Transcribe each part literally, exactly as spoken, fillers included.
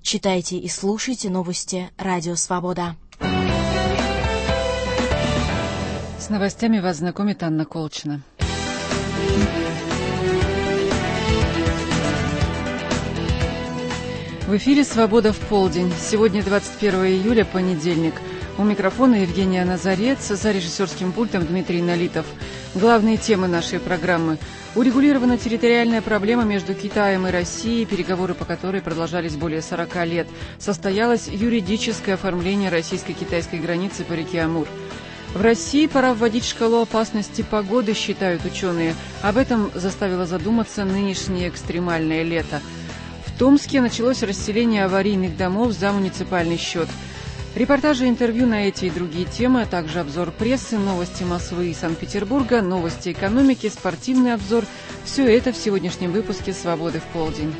Читайте и слушайте новости Радио Свобода. С новостями вас знакомит Анна Колчина. В эфире «Свобода в полдень». Сегодня двадцать первое июля, понедельник. У микрофона Евгения Назарец, за режиссерским пультом Дмитрий Налитов. Главные темы нашей программы. Урегулирована территориальная проблема между Китаем и Россией, переговоры по которой продолжались более сорока лет. Состоялось юридическое оформление российско-китайской границы по реке Амур. В России пора вводить шкалу опасности погоды, считают ученые. Об этом заставило задуматься нынешнее экстремальное лето. В Томске началось расселение аварийных домов за муниципальный счет. Репортажи, интервью на эти и другие темы, а также обзор прессы, новости Москвы и Санкт-Петербурга, новости экономики, спортивный обзор – все это в сегодняшнем выпуске «Свободы в полдень».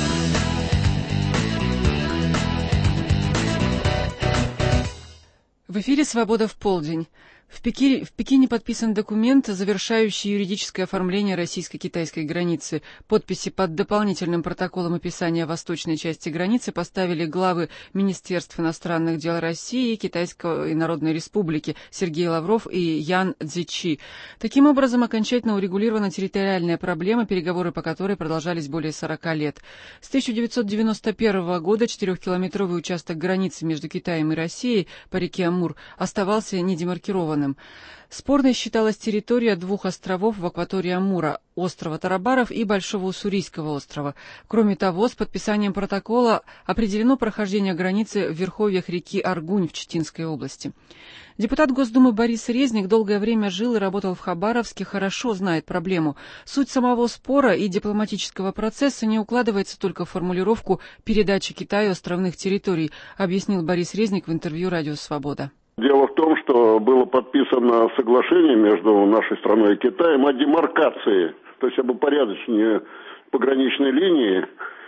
В эфире «Свобода в полдень». В Пекине, в Пекине подписан документ, завершающий юридическое оформление российско-китайской границы. Подписи под дополнительным протоколом описания восточной части границы поставили главы Министерств иностранных дел России и Китайской Народной Республики Сергей Лавров и Ян Цзичи. Таким образом, окончательно урегулирована территориальная проблема, переговоры по которой продолжались более сорока лет. С тысяча девятьсот девяносто первого года четырехкилометровый участок границы между Китаем и Россией по реке Амур оставался недемаркированным. Спорной считалась территория двух островов в акватории Амура – острова Тарабаров и Большого Уссурийского острова. Кроме того, с подписанием протокола определено прохождение границы в верховьях реки Аргунь в Читинской области. Депутат Госдумы Борис Резник долгое время жил и работал в Хабаровске, хорошо знает проблему. Суть самого спора и дипломатического процесса не укладывается только в формулировку передачи Китаю островных территорий, объяснил Борис Резник в интервью «Радио Свобода». Дело в том, что было подписано соглашение между нашей страной и Китаем о демаркации, то есть об упорядочении пограничной линии.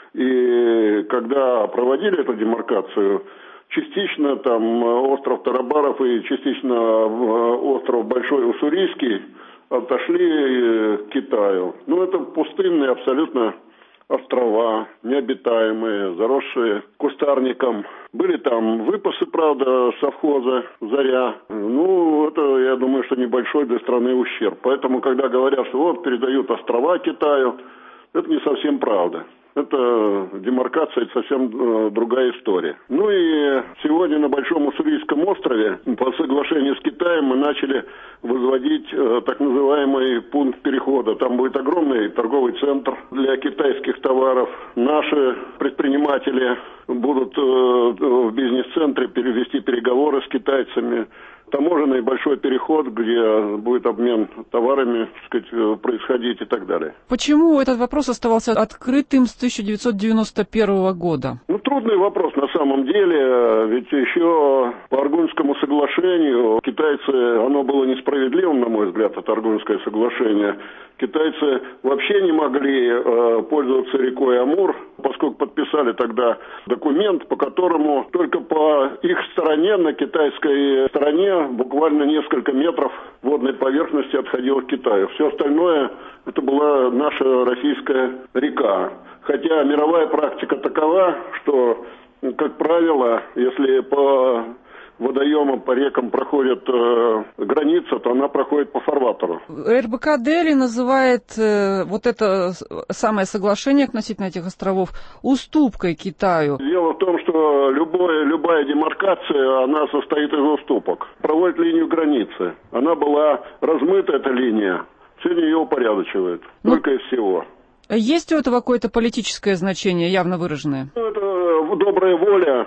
И когда проводили эту демаркацию, частично там остров Тарабаров и частично остров Большой Уссурийский отошли к Китаю. Ну, это пустынные абсолютно острова, необитаемые, заросшие кустарником. Были там выпасы, правда, совхоза «Заря». Ну, это, я думаю, что небольшой для страны ущерб. Поэтому, когда говорят, что вот передают острова Китаю, это не совсем правда. Это демаркация, это совсем э, другая история. Ну и сегодня на Большом Уссурийском острове по соглашению с Китаем мы начали возводить э, так называемый пункт перехода. Там будет огромный торговый центр для китайских товаров. Наши предприниматели будут э, в бизнес-центре перевести переговоры с китайцами. Таможенный большой переход, где будет обмен товарами, так сказать, происходить и так далее. Почему этот вопрос оставался открытым с тысяча девятьсот девяносто первого года? Ну, трудный вопрос на самом деле, ведь еще по Аргунскому соглашению китайцы, оно было несправедливым, на мой взгляд, это Аргунское соглашение. Китайцы вообще не могли э, пользоваться рекой Амур, поскольку подписали тогда документ, по которому только по их стороне, на китайской стороне, буквально несколько метров водной поверхности отходило к Китаю. Все остальное это была наша российская река. Хотя мировая практика такова, что, как правило, если по водоемам, по рекам проходит э, граница, то она проходит по фарватеру. эр бэ ка Дели называет э, вот это самое соглашение относительно этих островов уступкой Китаю. Дело в том, что любое, любая демаркация, она состоит из уступок. Проводит линию границы. Она была размыта, эта линия. Сегодня ее упорядочивают. Ну, только и всего. Есть у этого какое-то политическое значение, явно выраженное? Ну, это добрая воля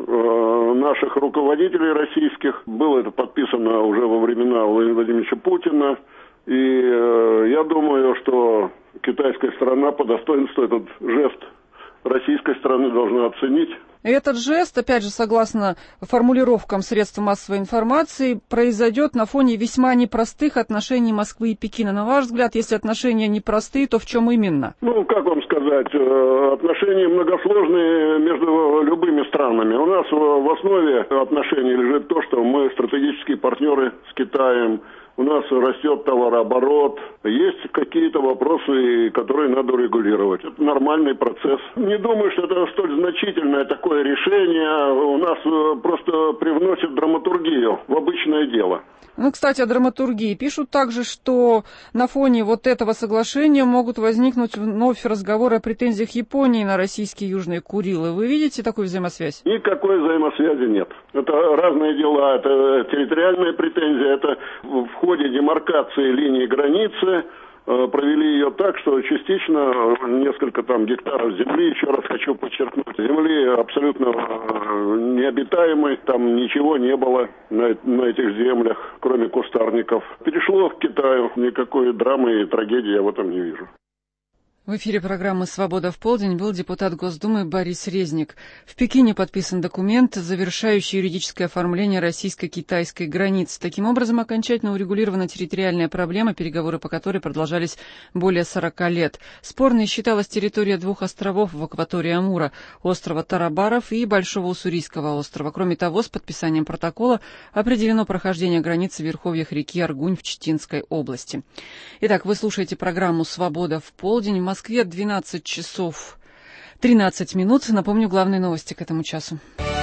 наших руководителей российских. Было это подписано уже во времена Владимира Владимировича Путина. И э, я думаю, что китайская сторона по достоинству этот жест российской стороны должна оценить. Этот жест, опять же, согласно формулировкам средств массовой информации, произойдет на фоне весьма непростых отношений Москвы и Пекина. На ваш взгляд, если отношения непростые, то в чем именно? Ну, как вам сказать, отношения многосложные между любыми странами. У нас в основе отношений лежит то, что мы стратегические партнеры с Китаем. у нас растет товарооборот, есть какие-то вопросы, которые надо регулировать. Это нормальный процесс. Не думаю, что это столь значительное такое решение. У нас просто привносит драматургию в обычное дело. Ну, кстати, о драматургии. Пишут также, что на фоне вот этого соглашения могут возникнуть вновь разговоры о претензиях Японии на российские Южные Курилы. Вы видите такую взаимосвязь? Никакой взаимосвязи нет. Это разные дела. Это территориальная претензия. Это в ходе демаркации линии границы провели ее так, что частично несколько там гектаров земли, еще раз хочу подчеркнуть, земли абсолютно необитаемой, там ничего не было на, на этих землях, кроме кустарников. Перешло к Китаю, никакой драмы и трагедии я в этом не вижу. В эфире программы «Свобода в полдень» был депутат Госдумы Борис Резник. В Пекине подписан документ, завершающий юридическое оформление российско-китайской границы. Таким образом, окончательно урегулирована территориальная проблема, переговоры по которой продолжались более сорока лет. Спорной считалась территория двух островов в акватории Амура – острова Тарабаров и Большого Уссурийского острова. Кроме того, с подписанием протокола определено прохождение границы в верховьях реки Аргунь в Читинской области. Итак, вы слушаете программу «Свобода в полдень». В Москве двенадцать часов тринадцать минут. Напомню, главные новости к этому часу.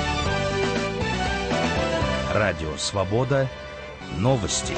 Радио «Свобода». Новости.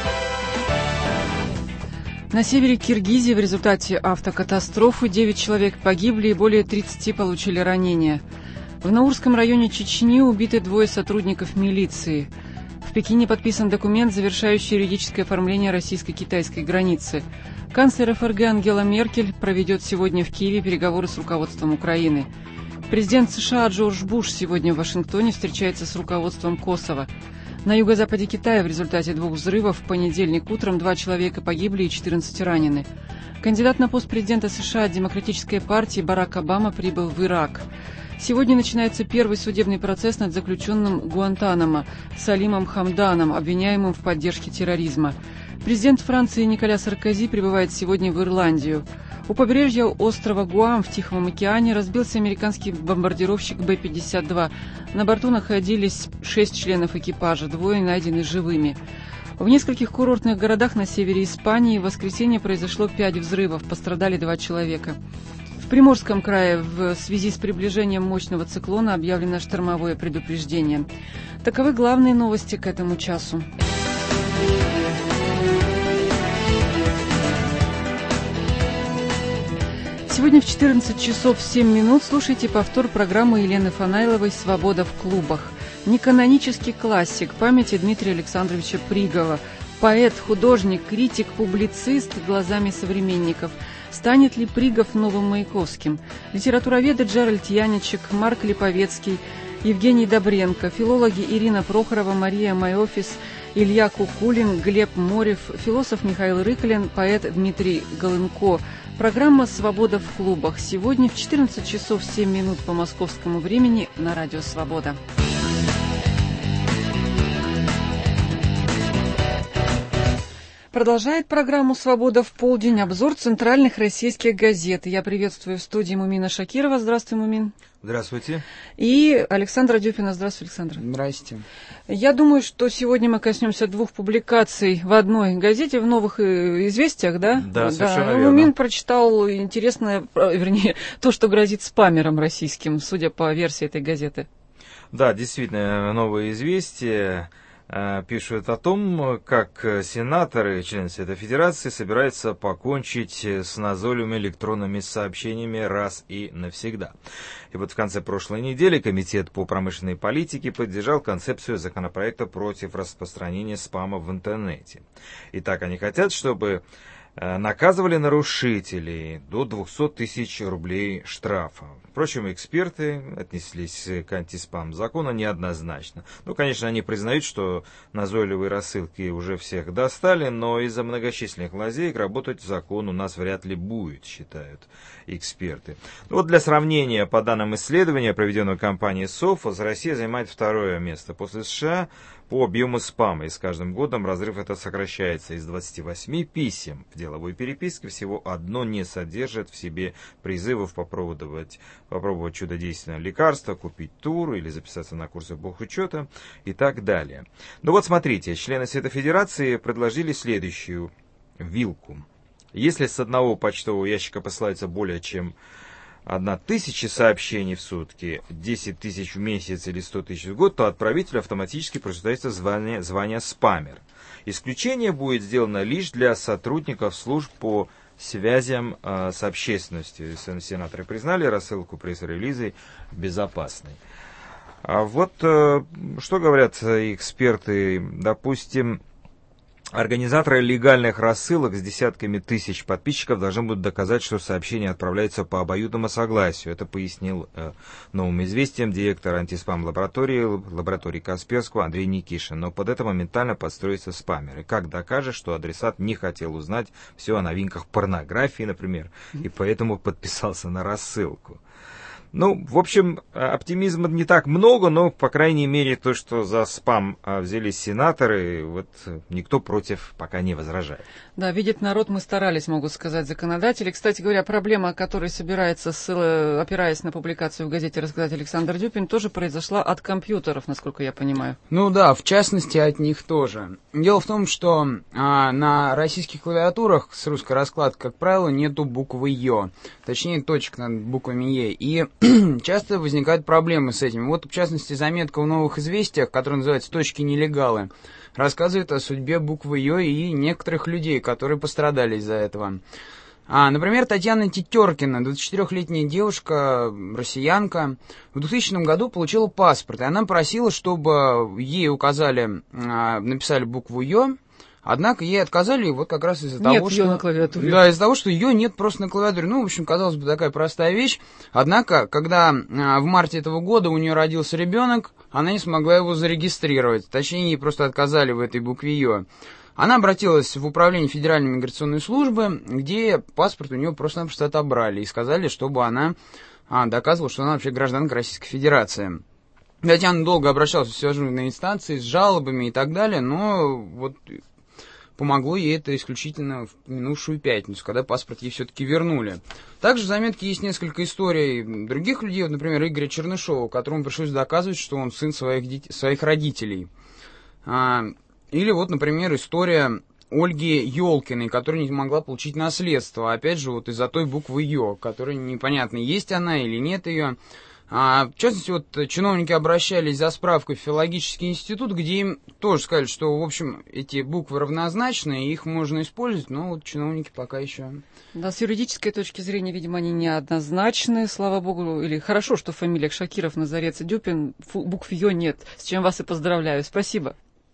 На севере Киргизии в результате автокатастрофы девять человек погибли и более тридцати получили ранения. В Наурском районе Чечни убиты двое сотрудников милиции. В Пекине подписан документ, завершающий юридическое оформление российско-китайской границы. Канцлер эф эр гэ Ангела Меркель проведет сегодня в Киеве переговоры с руководством Украины. Президент США Джордж Буш сегодня в Вашингтоне встречается с руководством Косово. На юго-западе Китая в результате двух взрывов в понедельник утром два человека погибли и четырнадцать ранены. Кандидат на пост президента США от Демократической партии Барак Обама прибыл в Ирак. Сегодня начинается первый судебный процесс над заключенным Гуантанамо Салимом Хамданом, обвиняемым в поддержке терроризма. Президент Франции Николя Саркози прибывает сегодня в Ирландию. У побережья острова Гуам в Тихом океане разбился американский бомбардировщик Бэ пятьдесят два. На борту находились шесть членов экипажа, двое найдены живыми. В нескольких курортных городах на севере Испании в воскресенье произошло пять взрывов, пострадали два человека. В Приморском крае в связи с приближением мощного циклона объявлено штормовое предупреждение. Таковы главные новости к этому часу. Сегодня в четырнадцать часов семь минут слушайте повтор программы Елены Фанайловой «Свобода в клубах». Неканонический классик памяти Дмитрия Александровича Пригова. Поэт, художник, критик, публицист глазами современников. Станет ли Пригов новым Маяковским? Литературоведы Джеральд Яничек, Марк Липовецкий, Евгений Добренко, филологи Ирина Прохорова, Мария Майофис, Илья Кукулин, Глеб Морев, философ Михаил Рыколин, поэт Дмитрий Голынко. Программа «Свобода в клубах». Сегодня в четырнадцать часов семь минут по московскому времени на радио «Свобода». Продолжает программу «Свобода в полдень» обзор центральных российских газет. Я приветствую в студии Мумина Шакирова. Здравствуй, Мумин. Здравствуйте. И Александра Дюпина. Здравствуй, Александр. Здрасте. Я думаю, что сегодня мы коснемся двух публикаций в одной газете, в «Новых известиях», да? Да, совершенно верно. Мумин прочитал интересное, вернее, то, что грозит спамером российским, судя по версии этой газеты. Да, действительно, «Новые известия» пишут о том, как сенаторы, члены Совета Федерации, собираются покончить с назойливыми электронными сообщениями раз и навсегда. И вот в конце прошлой недели Комитет по промышленной политике поддержал концепцию законопроекта против распространения спама в интернете. Итак, они хотят, чтобы наказывали нарушителей до двухсот тысяч рублей штрафа. Впрочем, эксперты отнеслись к антиспам-закону неоднозначно. Ну, конечно, они признают, что назойливые рассылки уже всех достали, но из-за многочисленных лазеек работать закон у нас вряд ли будет, считают эксперты. Вот для сравнения, по данным исследования, проведенного компанией Sophos, Россия занимает второе место после США по объему спама, и с каждым годом разрыв этот сокращается. Из двадцати восьми писем в деловой переписке всего одно не содержит в себе призывов попробовать попробовать чудодейственное лекарство, купить тур или записаться на курсы бухучета и так далее. Ну вот смотрите, члены Совета Федерации предложили следующую вилку. Если с одного почтового ящика посылается более чем одна тысяча сообщений в сутки, десять тысяч в месяц или сто тысяч в год, то отправителю автоматически присуждается звание, звание спамер. Исключение будет сделано лишь для сотрудников служб по связям э, с общественностью. Сенаторы признали рассылку пресс-релизой безопасной. А вот э, что говорят эксперты, допустим, организаторы легальных рассылок с десятками тысяч подписчиков должны будут доказать, что сообщение отправляется по обоюдному согласию. Это пояснил э, новым известиям директор антиспам-лаборатории лаборатории Касперского Андрей Никишин. Но под это моментально подстроятся спамеры. Как докажешь, что адресат не хотел узнать все о новинках порнографии, например, и поэтому подписался на рассылку? Ну, в общем, оптимизма не так много, но, по крайней мере, то, что за спам взялись сенаторы, вот никто против пока не возражает. Да, видит народ, мы старались, могу сказать, законодатели. Кстати говоря, проблема, о которой собирается, опираясь на публикацию в газете рассказать Александр Дюпин, тоже произошла от компьютеров, насколько я понимаю. Ну да, в частности, от них тоже. Дело в том, что а, на российских клавиатурах с русской раскладкой, как правило, нету буквы «ё», точнее, точек над буквами «е», и часто возникают проблемы с этим. Вот, в частности, заметка в «Новых известиях», которая называется «Точки нелегалы», рассказывает о судьбе буквы «ё» и некоторых людей, которые пострадали из-за этого. А, например, Татьяна Тетеркина, двадцатичетырёхлетняя девушка, россиянка, в двухтысячном году получила паспорт, и она просила, чтобы ей указали, а, написали букву «ё», однако ей отказали вот как раз из-за нет того, что... Нет на клавиатуре. Да, из-за того, что ее нет просто на клавиатуре. Ну, в общем, казалось бы, такая простая вещь. Однако, когда а, в марте этого года у нее родился ребенок, она не смогла его зарегистрировать. Точнее, ей просто отказали в этой букве «ё». Она обратилась в управление Федеральной миграционной службы, где паспорт у нее просто-напросто отобрали и сказали, чтобы она а, доказывала, что она вообще гражданка Российской Федерации. Татьяна долго обращалась в всевозможные инстанции с жалобами и так далее, но вот... помогло ей это исключительно в минувшую пятницу, когда паспорт ей все-таки вернули. Также в заметке есть несколько историй других людей, вот, например, Игоря Чернышова, которому пришлось доказывать, что он сын своих, детей, своих родителей. А, или вот, например, история Ольги Ёлкиной, которая не могла получить наследство, опять же, вот из-за той буквы «ё», которая непонятно, есть она или нет ее. А, в частности, вот чиновники обращались за справкой в филологический институт, где им тоже сказали, что, в общем, эти буквы равнозначны, и их можно использовать, но вот чиновники пока еще... Да, с юридической точки зрения, видимо, они неоднозначны, слава богу, или хорошо, что в фамилиях Шакиров, Назарец и Дюпин букв «ё» нет, с чем вас и поздравляю. Спасибо.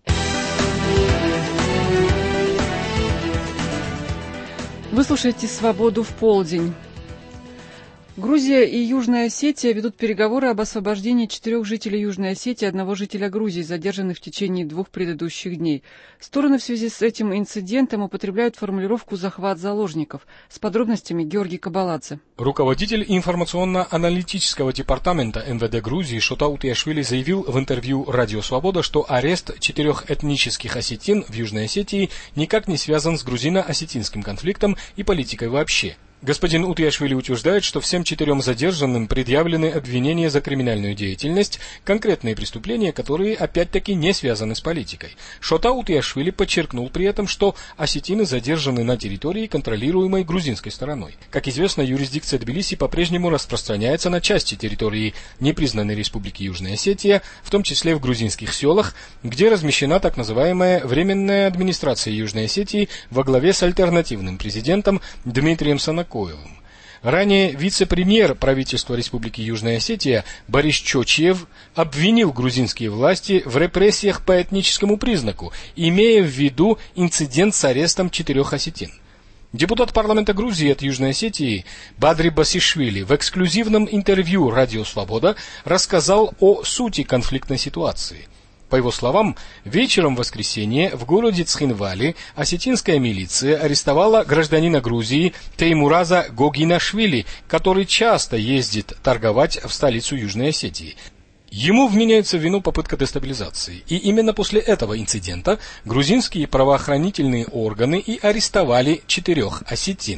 Вы слушаете «Свободу в полдень». Грузия и Южная Осетия ведут переговоры об освобождении четырех жителей Южной Осетии и одного жителя Грузии, задержанных в течение двух предыдущих дней. Стороны в связи с этим инцидентом употребляют формулировку «захват заложников». С подробностями Георгий Кабаладзе. Руководитель информационно-аналитического департамента эн вэ дэ Грузии Шота Утиашвили заявил в интервью «Радио Свобода», что арест четырех этнических осетин в Южной Осетии никак не связан с грузино-осетинским конфликтом и политикой вообще. Господин Утиашвили утверждает, что всем четырем задержанным предъявлены обвинения за криминальную деятельность, конкретные преступления, которые опять-таки не связаны с политикой. Шота Утиашвили подчеркнул при этом, что осетины задержаны на территории, контролируемой грузинской стороной. Как известно, юрисдикция Тбилиси по-прежнему распространяется на части территории непризнанной Республики Южная Осетия, в том числе в грузинских селах, где размещена так называемая Временная администрация Южной Осетии во главе с альтернативным президентом Дмитрием Санаковым. Ранее вице-премьер правительства Республики Южная Осетия Борис Чочиев обвинил грузинские власти в репрессиях по этническому признаку, имея в виду инцидент с арестом четырех осетин. Депутат парламента Грузии от Южной Осетии Бадри Басишвили в эксклюзивном интервью «Радио Свобода» рассказал о сути конфликтной ситуации. По его словам, вечером в воскресенье в городе Цхинвали осетинская милиция арестовала гражданина Грузии Теймураза Гогинашвили, который часто ездит торговать в столицу Южной Осетии. Ему вменяется в вину попытка дестабилизации, и именно после этого инцидента грузинские правоохранительные органы и арестовали четырех осетин.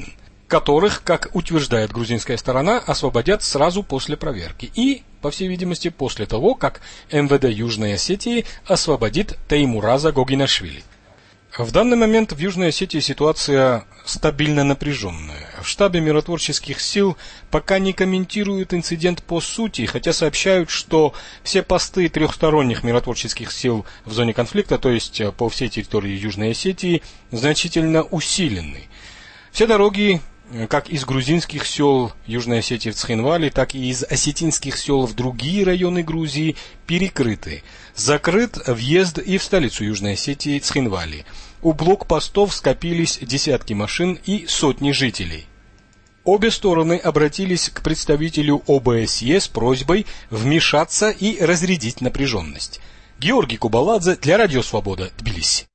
которых, как утверждает грузинская сторона, освободят сразу после проверки и, по всей видимости, после того, как эм вэ дэ Южной Осетии освободит Теймураза Гогинашвили. В данный момент в Южной Осетии ситуация стабильно напряженная. В штабе миротворческих сил пока не комментируют инцидент по сути, хотя сообщают, что все посты трехсторонних миротворческих сил в зоне конфликта, то есть по всей территории Южной Осетии, значительно усилены. Все дороги, как из грузинских сел Южной Осетии в Цхинвале, так и из осетинских сел в другие районы Грузии, перекрыты. Закрыт въезд и в столицу Южной Осетии Цхинвали. У блокпостов скопились десятки машин и сотни жителей. Обе стороны обратились к представителю о бэ эс е с просьбой вмешаться и разрядить напряженность. Георгий Кубаладзе для Радио Свобода, Тбилиси.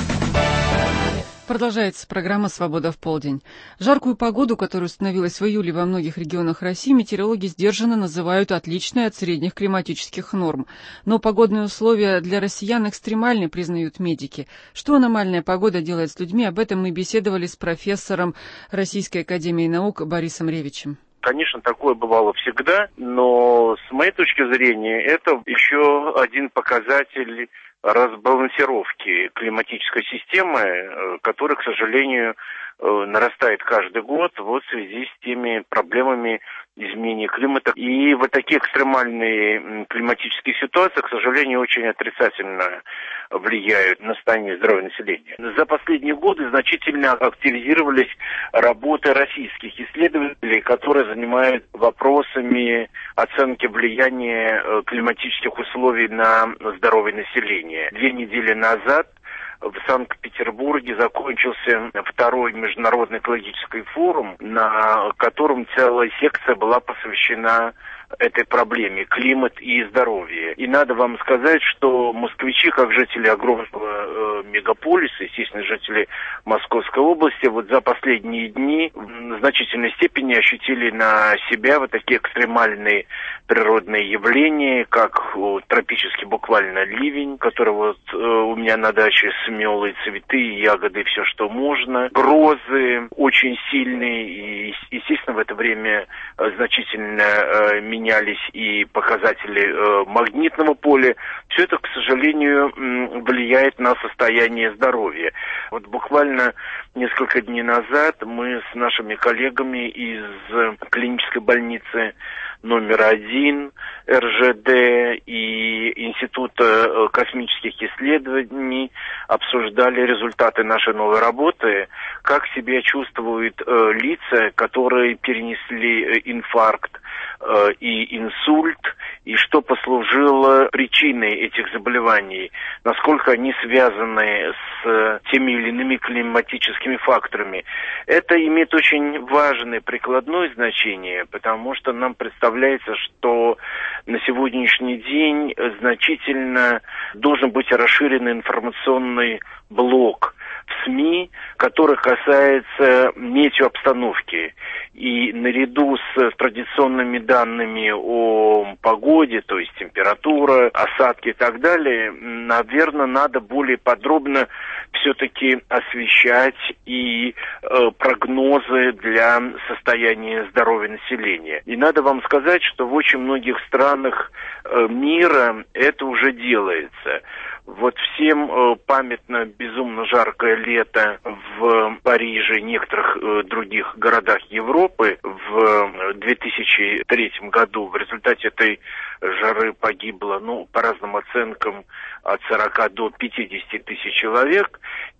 Продолжается программа «Свобода в полдень». Жаркую погоду, которая установилась в июле во многих регионах России, метеорологи сдержанно называют отличной от средних климатических норм. Но погодные условия для россиян экстремальны, признают медики. Что аномальная погода делает с людьми, об этом мы беседовали с профессором Российской академии наук Борисом Ревичем. Конечно, такое бывало всегда, но с моей точки зрения это еще один показатель разбалансировки климатической системы, которая, к сожалению, нарастает каждый год вот в связи с теми проблемами изменения климата. И вот такие экстремальные климатические ситуации, к сожалению, очень отрицательно влияют на состояние здоровья населения. За последние годы значительно активизировались работы российских исследователей, которые занимаются вопросами оценки влияния климатических условий на здоровье населения. Две недели назад в Санкт-Петербурге закончился второй международный экологический форум, на котором целая секция была посвящена этой проблеме — климат и здоровье. И надо вам сказать, что москвичи, как жители огромного э, мегаполиса, естественно, жители Московской области, вот за последние дни в значительной степени ощутили на себя вот такие экстремальные природные явления, как о, тропический буквально ливень, который вот э, у меня на даче смел и цветы, и ягоды, и все, что можно. Грозы очень сильные, и, естественно, в это время э, значительно э, менялись и показатели э, магнитного поля. Все это, к сожалению, влияет на состояние здоровья. Вот буквально несколько дней назад мы с нашими коллегами из клинической больницы номер один эр жэ дэ и Института космических исследований обсуждали результаты нашей новой работы, как себя чувствуют э, лица, которые перенесли инфаркт э, и инсульт, и что послужило причиной этих заболеваний, насколько они связаны с теми или иными климатическими факторами. Это имеет очень важное прикладное значение, потому что нам представляется, что на сегодняшний день значительно должен быть расширен информационный блок в СМИ, который касается метеообстановки. И наряду с традиционными данными о погоде, то есть температура, осадки и так далее, наверное, надо более подробно все-таки освещать и э, прогнозы для состояния здоровья населения. И надо вам сказать, что в очень многих странах э, мира это уже делается. Вот всем э, памятно безумно жаркое лето в Париже и некоторых э, других городах Европы в две тысячи третьем году. В результате этой жары погибло, ну, по разным оценкам, от сорока до пятидесяти тысяч человек.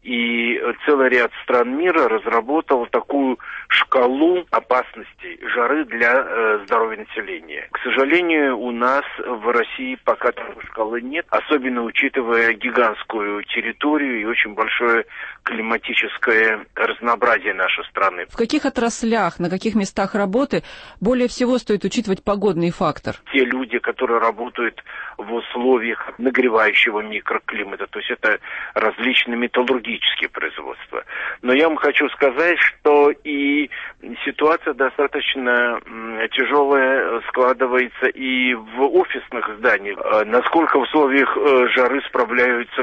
И целый ряд стран мира разработал такую шкалу опасностей жары для э, здоровья населения. К сожалению, у нас в России пока такой шкалы нет, особенно учитывая гигантскую территорию и очень большое климатическое разнообразие нашей страны. В каких отраслях, на каких местах работы более всего стоит учитывать погодный фактор? Те люди, которые работают в условиях нагревающего микроклимата, то есть это различные металлургические производства. Но я вам хочу сказать, что и ситуация достаточно тяжелая складывается и в офисных зданиях. Насколько в условиях жары справляются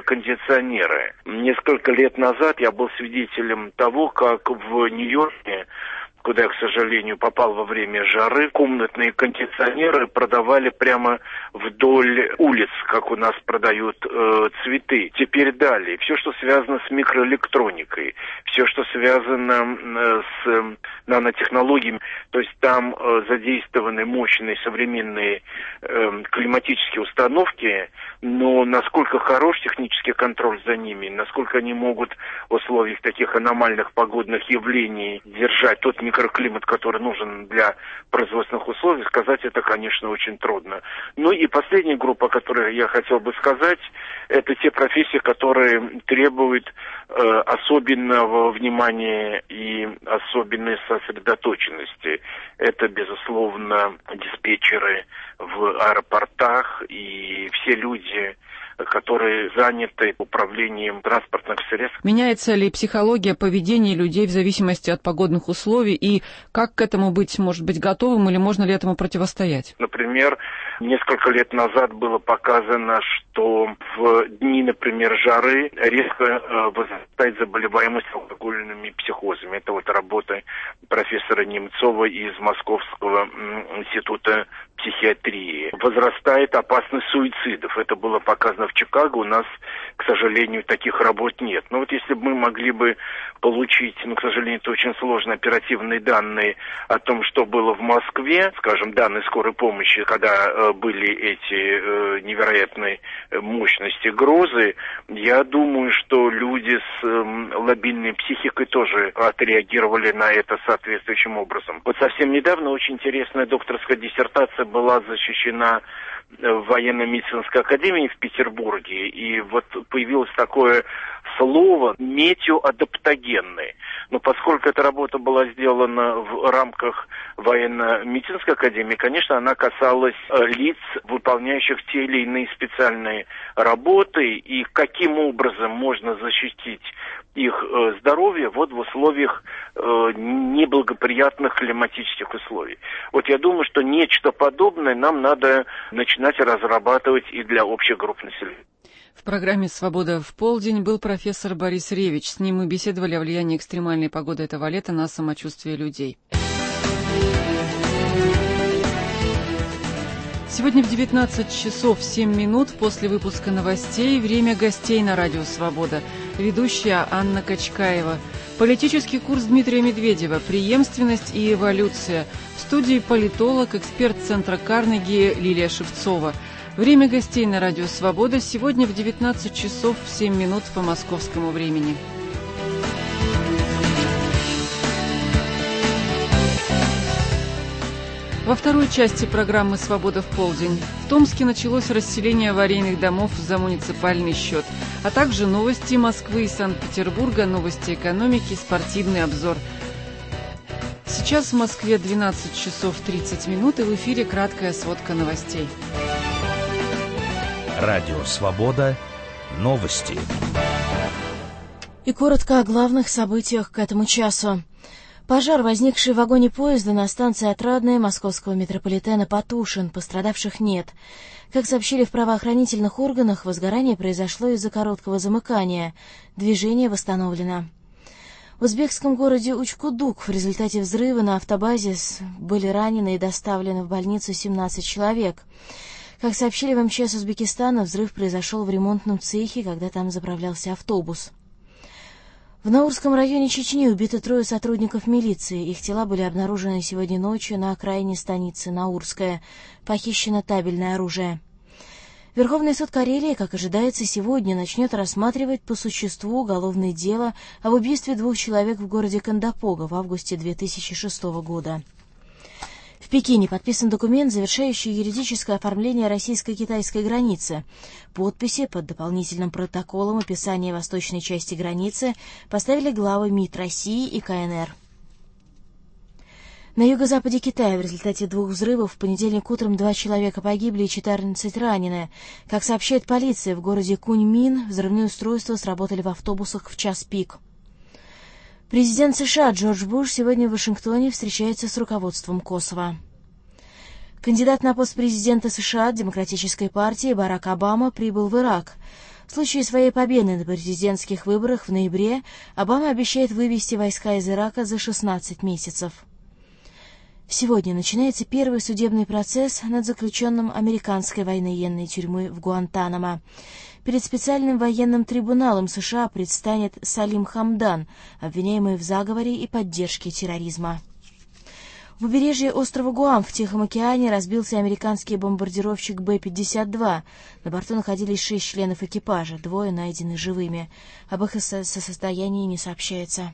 кондиционеры. Несколько лет назад я был свидетелем того, как в Нью-Йорке куда я, к сожалению, попал во время жары, комнатные кондиционеры продавали прямо вдоль улиц, как у нас продают э, цветы. Теперь далее. Все, что связано с микроэлектроникой, все, что связано э, с э, нанотехнологиями, то есть там э, задействованы мощные современные э, климатические установки, но насколько хорош технический контроль за ними, насколько они могут в условиях таких аномальных погодных явлений держать тот микроклимат, который нужен для производственных условий, сказать это, конечно, очень трудно. Ну и последняя группа, о которой я хотел бы сказать, это те профессии, которые требуют э, особенного внимания и особенной сосредоточенности. Это, безусловно, диспетчеры в аэропортах и все люди, которые заняты управлением транспортных средств. Меняется ли психология поведения людей в зависимости от погодных условий, и как к этому быть, может быть, готовым, или можно ли этому противостоять? Например, несколько лет назад было показано, что в дни, например, жары резко э, возрастает заболеваемость алкогольными психозами. Это вот работа профессора Немцова из Московского института психиатрии. Возрастает опасность суицидов. Это было показано в Чикаго. У нас, к сожалению, таких работ нет. Но вот если бы мы могли бы получить, ну, к сожалению, это очень сложно, оперативные данные о том, что было в Москве, скажем, данные скорой помощи, когда э, были эти э, невероятные мощности грозы, я думаю, что люди с э, лобильной психикой тоже отреагировали на это соответствующим образом. Вот совсем недавно очень интересная докторская диссертация была защищена в военно-медицинской академии в Петербурге, и вот появилось такое слово метеоадаптогенный. Но поскольку эта работа была сделана в рамках военно-медицинской академии, конечно, она касалась лиц, выполняющих те или иные специальные работы, и каким образом можно защитить их здоровье вот в условиях э, неблагоприятных климатических условий. Вот я думаю, что нечто подобное нам надо начинать разрабатывать и для общих групп населения. В программе «Свобода в полдень» был профессор Борис Ревич. С ним мы беседовали о влиянии экстремальной погоды этого лета на самочувствие людей. Сегодня в девятнадцать часов семь минут после выпуска новостей время гостей на радио «Свобода». Ведущая Анна Качкаева. Политический курс Дмитрия Медведева «Преемственность и эволюция». В студии политолог, эксперт Центра Карнеги Лилия Шевцова. Время гостей на радио «Свобода» сегодня в девятнадцать часов семь минут по московскому времени. Во второй части программы «Свобода в полдень» в Томске началось расселение аварийных домов за муниципальный счет, а также новости Москвы и Санкт-Петербурга, новости экономики, спортивный обзор. Сейчас в Москве двенадцать часов тридцать минут, и в эфире краткая сводка новостей. Радио «Свобода». Новости. И коротко о главных событиях к этому часу. Пожар, возникший в вагоне поезда на станции Отрадная московского метрополитена, потушен, пострадавших нет. Как сообщили в правоохранительных органах, возгорание произошло из-за короткого замыкания. Движение восстановлено. В узбекском городе Учкудук в результате взрыва на автобазе были ранены и доставлены в больницу семнадцать человек. Как сообщили в эм че эс Узбекистана, взрыв произошел в ремонтном цехе, когда там заправлялся автобус. В Наурском районе Чечни убиты трое сотрудников милиции. Их тела были обнаружены сегодня ночью на окраине станицы Наурская. Похищено табельное оружие. Верховный суд Карелии, как ожидается, сегодня начнет рассматривать по существу уголовное дело об убийстве двух человек в городе Кандапога в августе две тысячи шестого года. В Пекине подписан документ, завершающий юридическое оформление российско-китайской границы. Подписи под дополнительным протоколом описания восточной части границы поставили главы МИД России и ка эн эр. На юго-западе Китая в результате двух взрывов в понедельник утром два человека погибли и четырнадцать ранены. Как сообщает полиция, в городе Куньмин взрывные устройства сработали в автобусах в час пик. Президент США Джордж Буш сегодня в Вашингтоне встречается с руководством Косово. Кандидат на пост президента США от Демократической партии Барак Обама прибыл в Ирак. В случае своей победы на президентских выборах в ноябре Обама обещает вывести войска из Ирака за шестнадцать месяцев. Сегодня начинается первый судебный процесс над заключенным американской военной тюрьмы в Гуантанамо. Перед специальным военным трибуналом США предстанет Салим Хамдан, обвиняемый в заговоре и поддержке терроризма. В побережье острова Гуам в Тихом океане разбился американский бомбардировщик Бэ пятьдесят два. На борту находились шесть членов экипажа, двое найдены живыми. Об их состоянии не сообщается.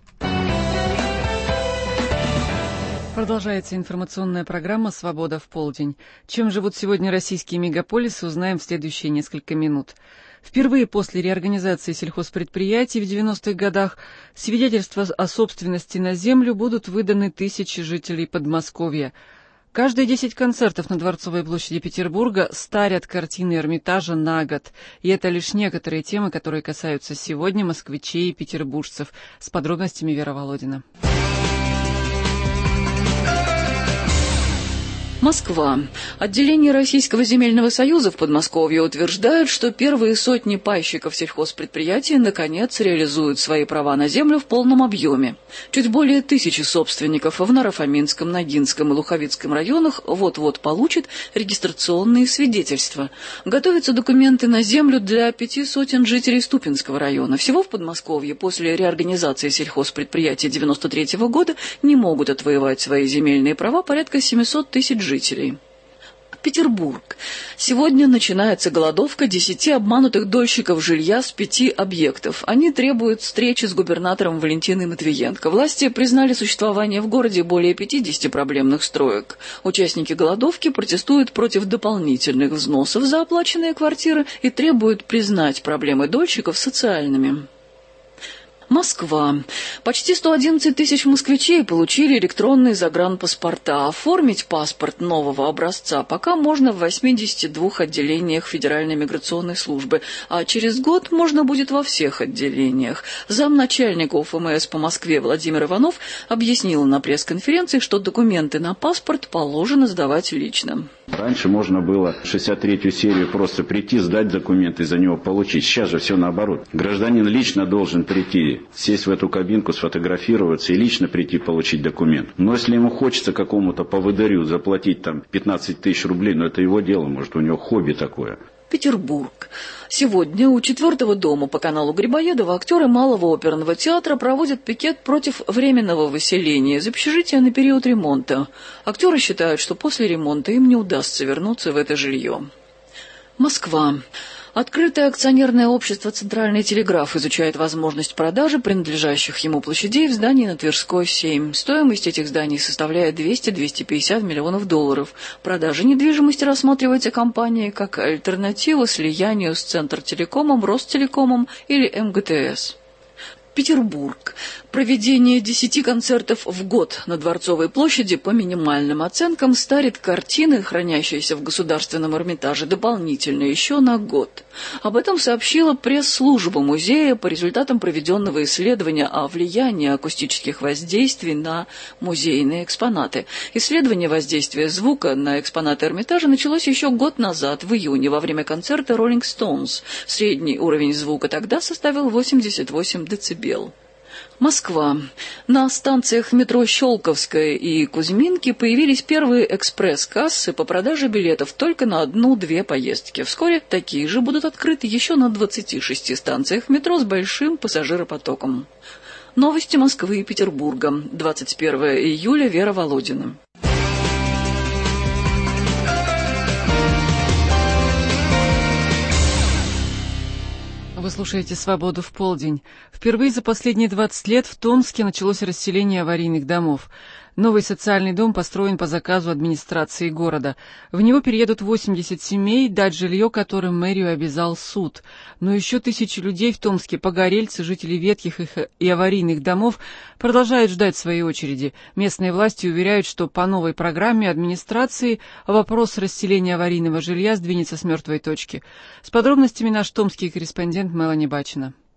Продолжается информационная программа «Свобода в полдень». Чем живут сегодня российские мегаполисы, узнаем в следующие несколько минут. Впервые после реорганизации сельхозпредприятий в девяностых годах свидетельства о собственности на землю будут выданы тысяче жителей Подмосковья. Каждые десять концертов на Дворцовой площади Петербурга старят картины Эрмитажа на год. И это лишь некоторые темы, которые касаются сегодня москвичей и петербуржцев. С подробностями Вера Володина. Москва. Отделение Российского земельного союза в Подмосковье утверждает, что первые сотни пайщиков сельхозпредприятий наконец реализуют свои права на землю в полном объеме. Чуть более тысячи собственников в Наро-Фоминском, Ногинском и Луховицком районах вот-вот получат регистрационные свидетельства. Готовятся документы на землю для пяти сотен жителей Ступинского района. Всего в Подмосковье после реорганизации сельхозпредприятий девяносто третьего года не могут отвоевать свои земельные права порядка семисот тысяч жителей. Петербург. Сегодня начинается голодовка десяти обманутых дольщиков жилья с пяти объектов. Они требуют встречи с губернатором Валентиной Матвиенко. Власти признали существование в городе более пятидесяти проблемных строек. Участники голодовки протестуют против дополнительных взносов за оплаченные квартиры и требуют признать проблемы дольщиков социальными. Москва. Почти сто одиннадцать тысяч москвичей получили электронные загранпаспорта. Оформить паспорт нового образца пока можно в восьмидесяти двух отделениях Федеральной миграционной службы, а через год можно будет во всех отделениях. Замначальника УФМС по Москве Владимир Иванов объяснил на пресс-конференции, что документы на паспорт положено сдавать лично. Раньше можно было шестьдесят третью серию просто прийти, сдать документы и за него получить. Сейчас же все наоборот. Гражданин лично должен прийти, сесть в эту кабинку, сфотографироваться и лично прийти получить документ. Но если ему хочется какому-то поводырю заплатить там пятнадцать тысяч рублей, ну это его дело, может у него хобби такое. Петербург. Сегодня у четвертого дома по каналу Грибоедова актеры Малого оперного театра проводят пикет против временного выселения из общежития на период ремонта. Актеры считают, что после ремонта им не удастся вернуться в это жилье. Москва. Открытое акционерное общество «Центральный телеграф» изучает возможность продажи принадлежащих ему площадей в здании на Тверской, семь. Стоимость этих зданий составляет двести — двести пятьдесят миллионов долларов. Продажа недвижимости рассматривается компанией как альтернатива слиянию с Центртелекомом, Ростелекомом или эм гэ тэ эс. Петербург. Проведение десяти концертов в год на Дворцовой площади по минимальным оценкам старит картины, хранящиеся в Государственном Эрмитаже, дополнительно еще на год. Об этом сообщила пресс-служба музея по результатам проведенного исследования о влиянии акустических воздействий на музейные экспонаты. Исследование воздействия звука на экспонаты Эрмитажа началось еще год назад, в июне, во время концерта Rolling Stones. Средний уровень звука тогда составил восемьдесят восемь децибел. Москва. На станциях метро Щелковская и Кузьминки появились первые экспресс-кассы по продаже билетов только на одну-две поездки. Вскоре такие же будут открыты еще на двадцати шести станциях метро с большим пассажиропотоком. Новости Москвы и Петербурга. двадцать первого июля. Вера Володина. Вы слушаете «Свободу в полдень». Впервые за последние двадцать лет в Томске началось расселение аварийных домов. Новый социальный дом построен по заказу администрации города. В него переедут восемьдесят семей, дать жилье, которым мэрию обязал суд. Но еще тысячи людей в Томске, погорельцы, жители ветхих и аварийных домов, продолжают ждать своей очереди. Местные власти уверяют, что по новой программе администрации вопрос расселения аварийного жилья сдвинется с мертвой точки. С подробностями наш томский корреспондент Мелани Бачина.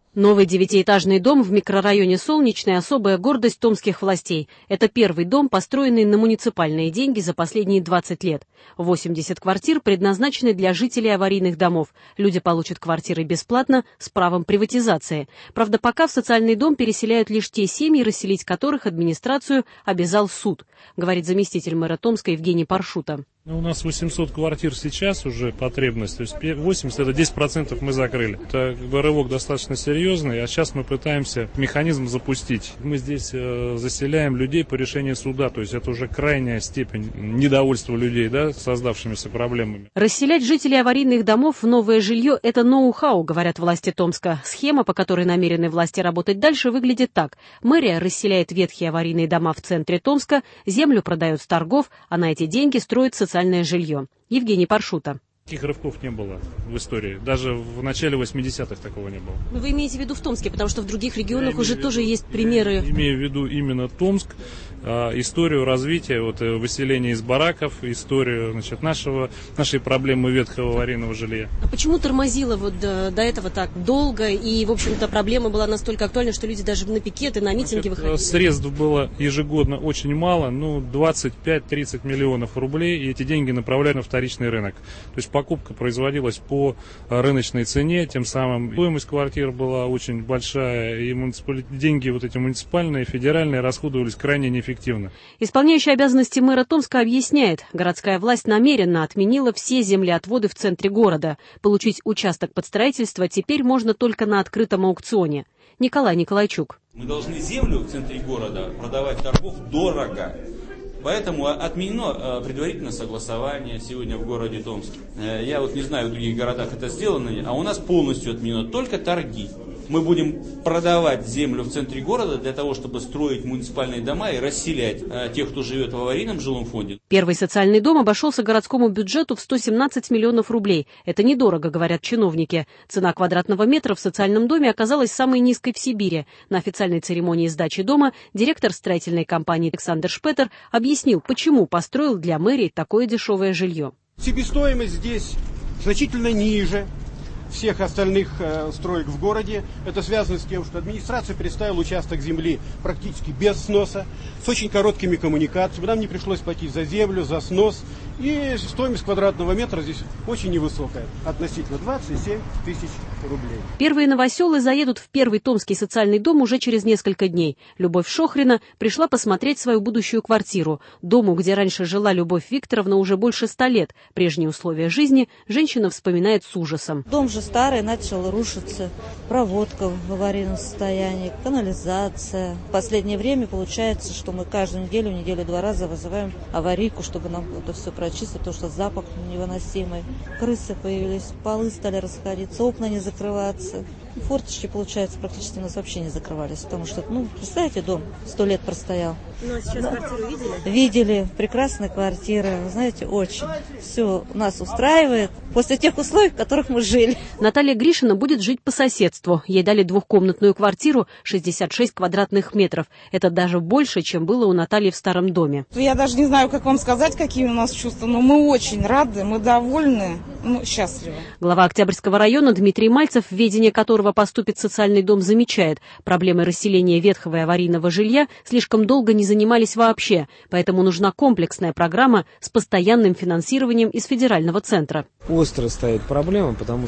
Новый девятиэтажный дом в микрорайоне Солнечный – особая гордость томских властей. Это первый дом, построенный на муниципальные деньги за последние двадцать лет. восемьдесят квартир предназначены для жителей аварийных домов. Люди получат квартиры бесплатно, с правом приватизации. Правда, пока в социальный дом переселяют лишь те семьи, расселить которых администрацию обязал суд, говорит заместитель мэра Томска Евгений Паршута. У нас восемьсот квартир сейчас уже потребность, то есть восемьдесят, это десять процентов мы закрыли. Это как бы рывок достаточно серьезный, а сейчас мы пытаемся механизм запустить. Мы здесь э, заселяем людей по решению суда, то есть это уже крайняя степень недовольства людей, да, создавшимися проблемами. Расселять жителей аварийных домов в новое жилье – это ноу-хау, говорят власти Томска. Схема, по которой намерены власти работать дальше, выглядит так. Мэрия расселяет ветхие аварийные дома в центре Томска, землю продает с торгов, а на эти деньги строит социальное жилье. Евгений Паршута. Таких рывков не было в истории. Даже в начале восьмидесятых такого не было. Но вы имеете в виду в Томске, потому что в других регионах Я уже виду, тоже есть примеры. Я имею в виду именно Томск, э, историю развития, вот, э, выселения из бараков, историю, значит, нашего, нашей проблемы ветхого аварийного жилья. А почему тормозило вот до, до этого так долго? И, в общем-то, проблема была настолько актуальна, что люди даже на пикеты, на митинги значит, выходили? Средств было ежегодно очень мало, ну, двадцать пять - тридцать миллионов рублей, и эти деньги направляли на вторичный рынок. То есть покупка производилась по рыночной цене, тем самым стоимость квартир была очень большая, и муниципали... деньги вот эти муниципальные, федеральные расходовались крайне неэффективно. Исполняющий обязанности мэра Томска объясняет, городская власть намеренно отменила все землеотводы в центре города. Получить участок под строительство теперь можно только на открытом аукционе. Николай Николайчук. Мы должны землю в центре города продавать торгов дорого. Поэтому отменено предварительное согласование сегодня в городе Томске. Я вот не знаю, в других городах это сделано, а у нас полностью отменено только торги. Мы будем продавать землю в центре города для того, чтобы строить муниципальные дома и расселять тех, кто живет в аварийном жилом фонде. Первый социальный дом обошелся городскому бюджету в сто семнадцать миллионов рублей. Это недорого, говорят чиновники. Цена квадратного метра в социальном доме оказалась самой низкой в Сибири. На официальной церемонии сдачи дома директор строительной компании Александр Шпетер объяснил, почему построил для мэрии такое дешевое жилье. Себестоимость здесь значительно ниже всех остальных э, строек в городе. Это связано с тем, что администрация предоставила участок земли практически без сноса, с очень короткими коммуникациями. Нам не пришлось платить за землю, за снос. И стоимость квадратного метра здесь очень невысокая, относительно двадцать семь тысяч рублей. Первые новоселы заедут в первый томский социальный дом уже через несколько дней. Любовь Шохрина пришла посмотреть свою будущую квартиру. Дому, где раньше жила Любовь Викторовна уже больше ста лет. Прежние условия жизни женщина вспоминает с ужасом. Дом же старый, начал рушиться, проводка в аварийном состоянии, канализация. В последнее время получается, что мы каждую неделю, в неделю два раза вызываем аварийку, чтобы нам это все прочистить, потому что запах невыносимый. Крысы появились, полы стали расходиться, окна не закрываться. Форточки, получается, практически у нас вообще не закрывались, потому что, ну, представьте, дом сто лет простоял. Ну, а сейчас квартиру видели? Видели. Прекрасная квартира. Вы знаете, очень. Все нас устраивает после тех условий, в которых мы жили. Наталья Гришина будет жить по соседству. Ей дали двухкомнатную квартиру, шестьдесят шесть квадратных метров. Это даже больше, чем было у Натальи в старом доме. Я даже не знаю, как вам сказать, какие у нас чувства, но мы очень рады, мы довольны, мы счастливы. Глава Октябрьского района Дмитрий Мальцев, в ведение которого поступит социальный дом, замечает, проблемы расселения ветхого и аварийного жилья слишком долго не занимались вообще, поэтому нужна комплексная программа с постоянным финансированием из федерального центра. Остро стоит проблема, потому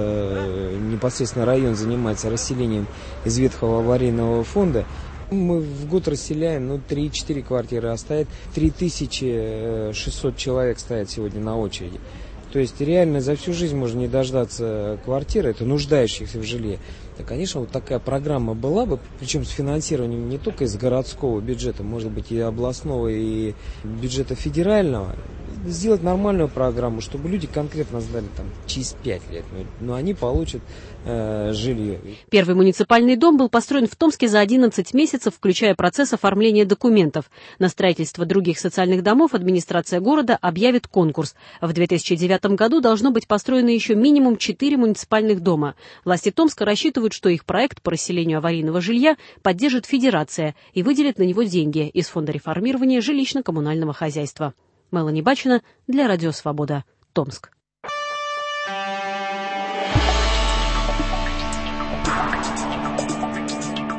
что непосредственно район занимается расселением из ветхого аварийного фонда. Мы в год расселяем, ну, три-четыре квартиры, а стоит три тысячи шестьсот человек стоят сегодня на очереди. То есть реально за всю жизнь можно не дождаться квартиры, это нуждающихся в жилье. Да, конечно, вот такая программа была бы, причем с финансированием не только из городского бюджета, может быть, и областного, и бюджета федерального. Сделать нормальную программу, чтобы люди конкретно знали, там, через пять лет, но они получат э, жилье. Первый муниципальный дом был построен в Томске за одиннадцать месяцев, включая процесс оформления документов. На строительство других социальных домов администрация города объявит конкурс. В две тысячи девятом году должно быть построено еще минимум четыре муниципальных дома. Власти Томска рассчитывают, что их проект по расселению аварийного жилья поддержит федерация и выделит на него деньги из Фонда реформирования жилищно-коммунального хозяйства. Мелани Бачина для Радио Свобода, Томск.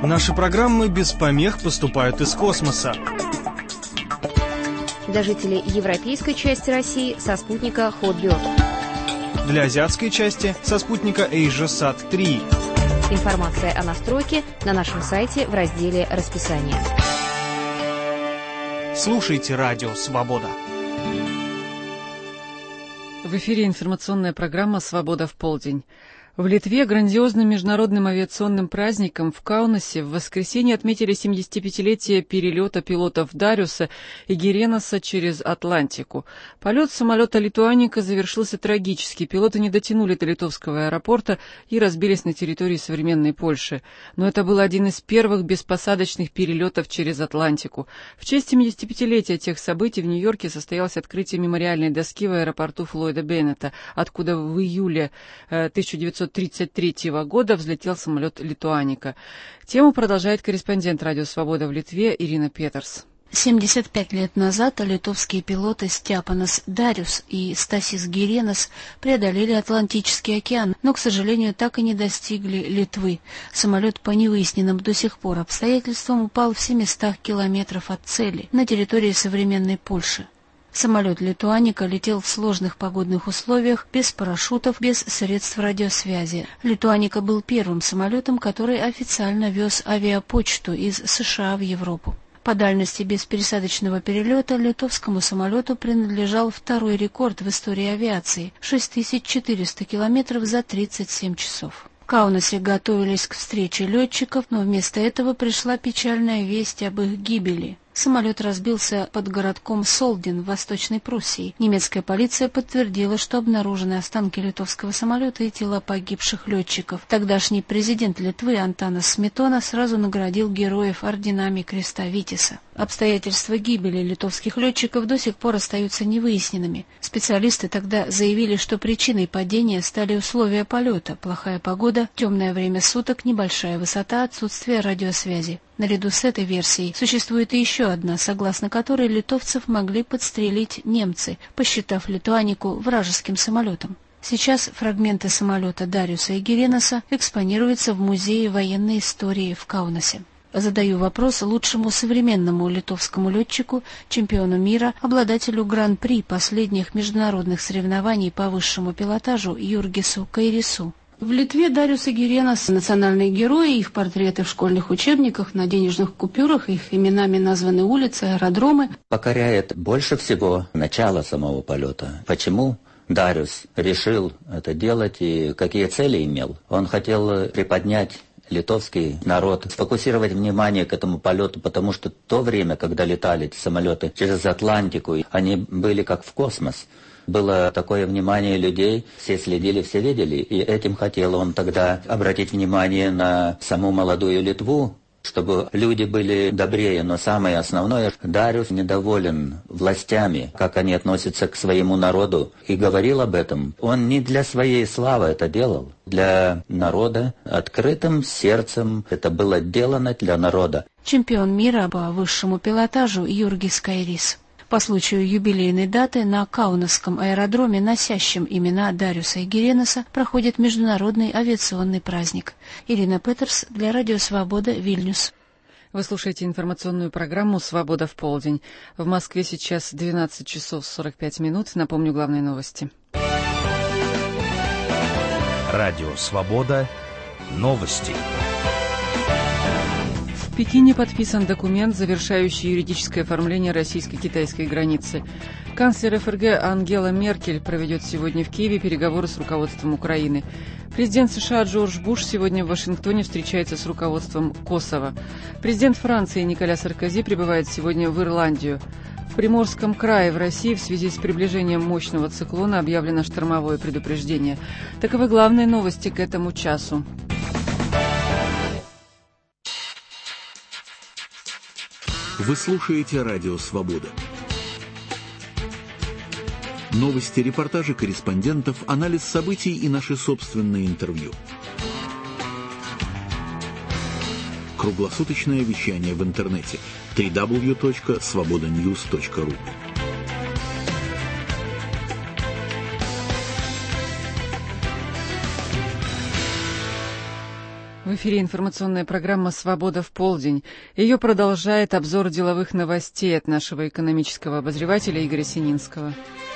Наши программы без помех поступают из космоса. Для жителей европейской части России со спутника Hotbird. Для азиатской части со спутника AsiaSat три. Информация о настройке на нашем сайте в разделе «Расписание». Слушайте радио «Свобода». В эфире информационная программа «Свобода в полдень». В Литве грандиозным международным авиационным праздником в Каунасе в воскресенье отметили семидесятипятилетие перелета пилотов Дариуса и Гиреноса через Атлантику. Полет самолета «Литуаника» завершился трагически. Пилоты не дотянули до литовского аэропорта и разбились на территории современной Польши. Но это был один из первых беспосадочных перелетов через Атлантику. В честь семидесятипятилетия тех событий в Нью-Йорке состоялось открытие мемориальной доски в аэропорту Флойда Беннета, откуда в июле тысяча девятьсот тридцать третьего года взлетел самолет «Литуаника». Тему продолжает корреспондент «Радио Свобода» в Литве Ирина Петерс. семьдесят пять лет назад литовские пилоты Степанас Дариус и Стасис Гиренас преодолели Атлантический океан, но, к сожалению, так и не достигли Литвы. Самолет по невыясненным до сих пор обстоятельствам упал в семистах километров от цели, на территории современной Польши. Самолет «Литуаника» летел в сложных погодных условиях, без парашютов, без средств радиосвязи. «Литуаника» был первым самолетом, который официально вез авиапочту из США в Европу. По дальности беспересадочного перелета литовскому самолету принадлежал второй рекорд в истории авиации – шесть тысяч четыреста километров за тридцать семь часов. В Каунасе готовились к встрече летчиков, но вместо этого пришла печальная весть об их гибели. Самолет разбился под городком Солдин в Восточной Пруссии. Немецкая полиция подтвердила, что обнаружены останки литовского самолета и тела погибших летчиков. Тогдашний президент Литвы Антанас Сметона сразу наградил героев орденами Креста Витязя. Обстоятельства гибели литовских летчиков до сих пор остаются невыясненными. Специалисты тогда заявили, что причиной падения стали условия полета, плохая погода, темное время суток, небольшая высота, отсутствие радиосвязи. Наряду с этой версией существует и еще одна, согласно которой литовцев могли подстрелить немцы, посчитав Литуанику вражеским самолетом. Сейчас фрагменты самолета Дариуса и Гиреноса экспонируются в Музее военной истории в Каунасе. Задаю вопрос лучшему современному литовскому летчику, чемпиону мира, обладателю гран-при последних международных соревнований по высшему пилотажу Юргису Кайрису. В Литве Дариус и Гиренас – национальные герои, их портреты в школьных учебниках, на денежных купюрах, их именами названы улицы, аэродромы. Покоряет больше всего начало самого полета. Почему Дариус решил это делать и какие цели имел? Он хотел приподнять литовский народ, сфокусировать внимание к этому полету, потому что в то время, когда летали эти самолеты через Атлантику, они были как в космос. Было такое внимание людей, все следили, все видели, и этим хотел он тогда обратить внимание на саму молодую Литву, чтобы люди были добрее. Но самое основное, Дариус недоволен властями, как они относятся к своему народу, и говорил об этом. Он не для своей славы это делал, для народа, открытым сердцем это было сделано для народа. Чемпион мира по высшему пилотажу Юргис Кайрис. По случаю юбилейной даты на Каунасском аэродроме, носящем имена Дариуса и Гиреноса, проходит международный авиационный праздник. Ирина Петерс для Радио Свобода, Вильнюс. Вы слушаете информационную программу «Свобода в полдень». В Москве сейчас двенадцать часов сорок пять минут. Напомню главные новости. Радио «Свобода». Новости. В Пекине подписан документ, завершающий юридическое оформление российско-китайской границы. Канцлер эф эр гэ Ангела Меркель проведет сегодня в Киеве переговоры с руководством Украины. Президент США Джордж Буш сегодня в Вашингтоне встречается с руководством Косово. Президент Франции Николя Саркози прибывает сегодня в Ирландию. В Приморском крае в России в связи с приближением мощного циклона объявлено штормовое предупреждение. Таковы главные новости к этому часу. Вы слушаете Радио Свобода. Новости, репортажи корреспондентов, анализ событий и наши собственные интервью. Круглосуточное вещание в интернете дабл ю дабл ю дабл ю точка свобода ньюс точка ру. В В эфире информационная программа «Свобода в полдень». Ее продолжает обзор деловых новостей от нашего экономического обозревателя Игоря Сининского.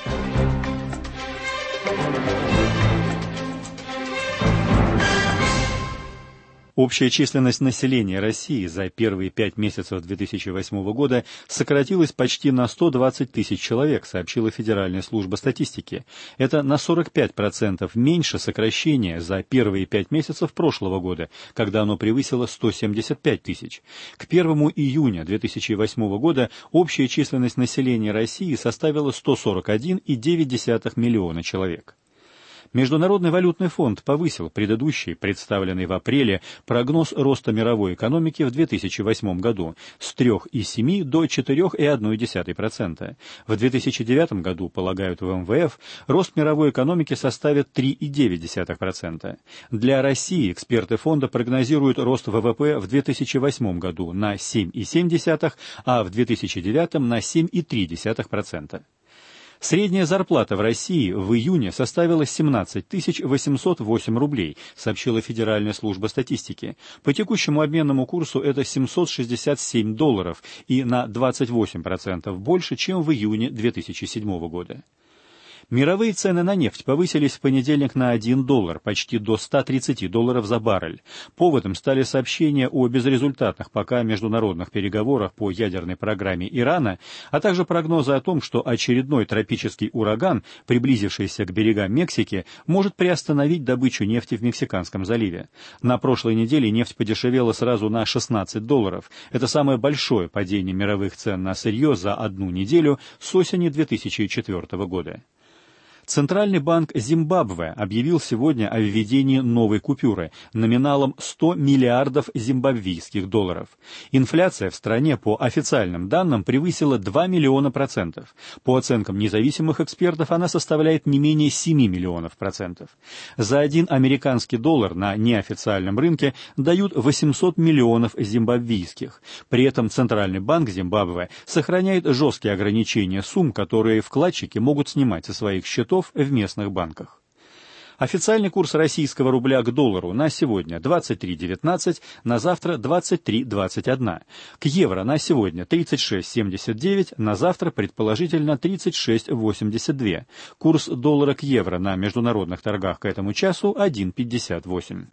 Общая численность населения России за первые пять месяцев две тысячи восьмого года сократилась почти на сто двадцать тысяч человек, сообщила Федеральная служба статистики. Это на сорок пять процентов меньше сокращения за первые пять месяцев прошлого года, когда оно превысило сто семьдесят пять тысяч. К первому июня две тысячи восьмого года общая численность населения России составила сто сорок один и девять десятых миллиона человек. Международный валютный фонд повысил предыдущий, представленный в апреле, прогноз роста мировой экономики в две тысячи восьмом году с трёх целых семи десятых до четырёх целых одной десятой процента. В две тысячи девятом году, полагают в эм вэ эф, рост мировой экономики составит три целых девять десятых процента. Для России эксперты фонда прогнозируют рост вэ вэ пэ в две тысячи восьмом году на семь целых семь десятых процента, а в две тысячи девятом на семь целых три десятых процента. Средняя зарплата в России в июне составила семнадцать тысяч восемьсот восемь рублей, сообщила Федеральная служба статистики. По текущему обменному курсу это семьсот шестьдесят семь долларов и на двадцать восемь процентов больше, чем в июне две тысячи седьмого года. Мировые цены на нефть повысились в понедельник на один доллар, почти до ста тридцати долларов за баррель. Поводом стали сообщения о безрезультатных пока международных переговорах по ядерной программе Ирана, а также прогнозы о том, что очередной тропический ураган, приблизившийся к берегам Мексики, может приостановить добычу нефти в Мексиканском заливе. На прошлой неделе нефть подешевела сразу на шестнадцать долларов. Это самое большое падение мировых цен на сырье за одну неделю с осени две тысячи четвёртого года. Центральный банк Зимбабве объявил сегодня о введении новой купюры номиналом сто миллиардов зимбабвийских долларов. Инфляция в стране по официальным данным превысила два миллиона процентов. По оценкам независимых экспертов она составляет не менее семи миллионов процентов. За один американский доллар на неофициальном рынке дают восемьсот миллионов зимбабвийских. При этом Центральный банк Зимбабве сохраняет жесткие ограничения сумм, которые вкладчики могут снимать со своих счетов в местных банках. Официальный курс российского рубля к доллару на сегодня двадцать три девятнадцать, на завтра двадцать три двадцать один. К евро на сегодня тридцать шесть семьдесят девять, на завтра предположительно тридцать шесть восемьдесят два. Курс доллара к евро на международных торгах к этому часу один пятьдесят восемь.